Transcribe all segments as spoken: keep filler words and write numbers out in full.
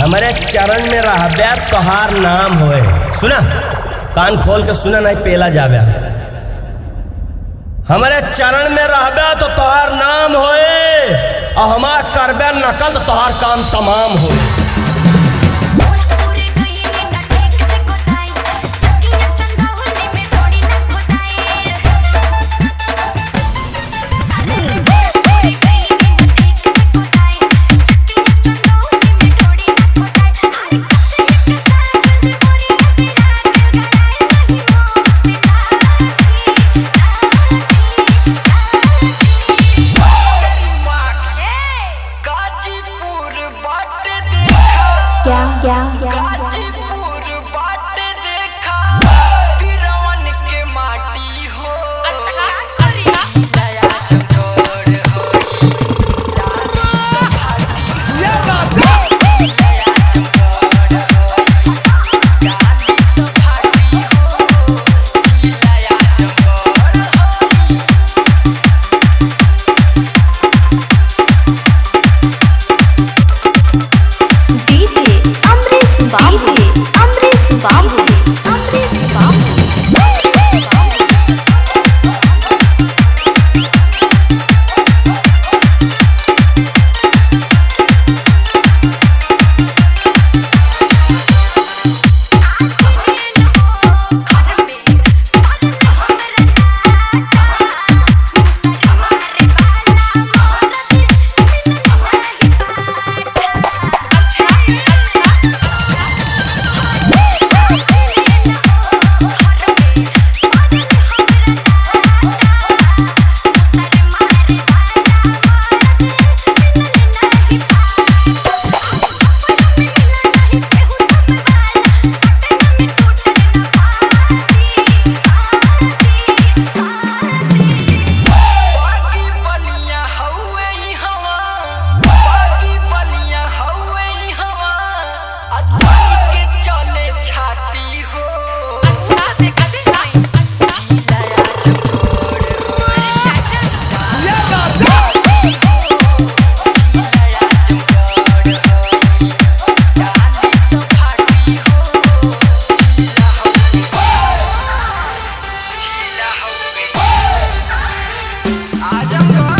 हमारे चरण में रहबे तोहार नाम होए। सुना, कान खोल के सुना, नहीं पेला जावे। हमारे चरण में रहबे तो तोहार नाम होए, और हमार करबे नकल तो तोहार काम तमाम होए। क्या क्या क्या गाजीपुर बाट देखा बिरवन के माटी हो। अच्छा अच्छा दया चकोर होई डाली भाटी ये राजा दया चकोर होई डाली भाटी हो। दया चकोर होई डीजे अमरीश बाबू, अमरीश बाबू, अमरीश बाबू। बागी बलिया हवे ई हवा, बागी बलिया हवे ई हवा, अतरी के चले छाती हो। अच्छा अच्छा अच्छा दया चकोर होई ये राजा दया चकोर होई डाली भाटी हो। ढीला हवे आजमगढ़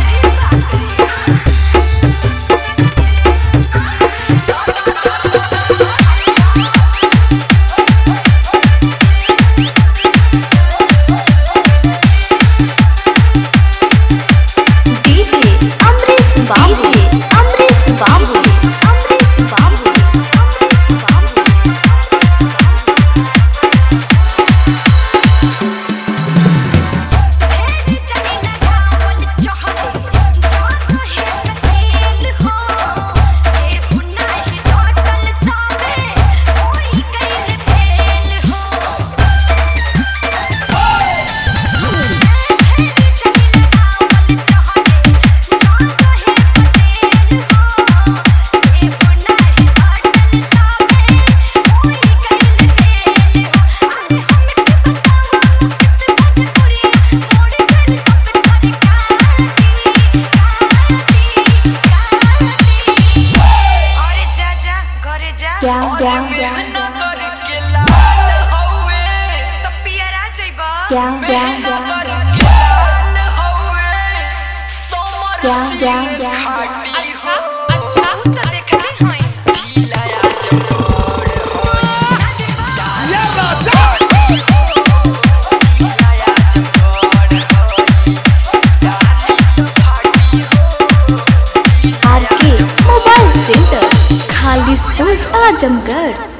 डीजे अमरीश बाबू, अमरीश बाबू, अमरीश बाबू, अमरीश बाबू। क्या क्या क्या नगर के लाल हवे क्या क्या क्या नगर के लाल हवे सोमर क्या क्या सिंह क्या खाटी अच्छा हो। अच्छा देखते हैं ढीला चकोर होई ये राजा ढीला चकोर होई डाली भाटी हो। आर के मोबाइल सेंटर, खालिसपुर, आजमगढ़।